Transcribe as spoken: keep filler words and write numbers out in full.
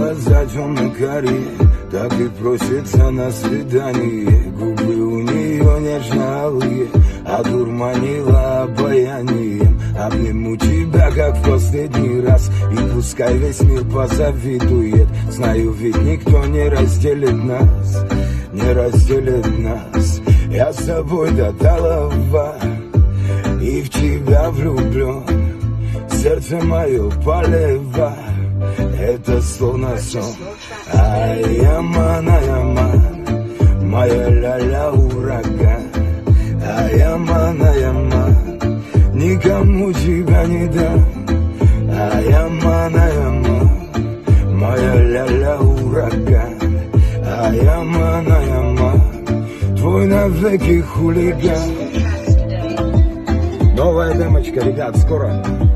глаза темно-карие, так и просится на свидание. Губы у нее нежно-алые, одурманила обаянием. Обниму тебя, как в последний раз, и пускай весь мир позавидует. Знаю, ведь никто не разделит нас, не разделит нас. Я с тобой до талого и в тебя влюблен. Сердце мое полева, это словно сон. Ай-яман, ай-яман, моя ля-ля ураган. Ай-яман, ай-яман, никому тебя не дам. Ай-яман, ай-яман, моя ля-ля ураган. Ай-яман, ай-яман, твой навеки хулиган. Новая демочка, ребят, скоро.